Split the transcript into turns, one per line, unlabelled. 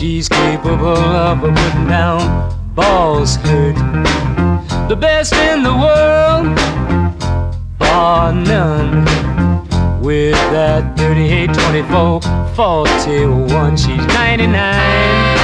She's capable of putting down balls hurt. The best in the world, bar none. With that 38, 24, 41, she's 99.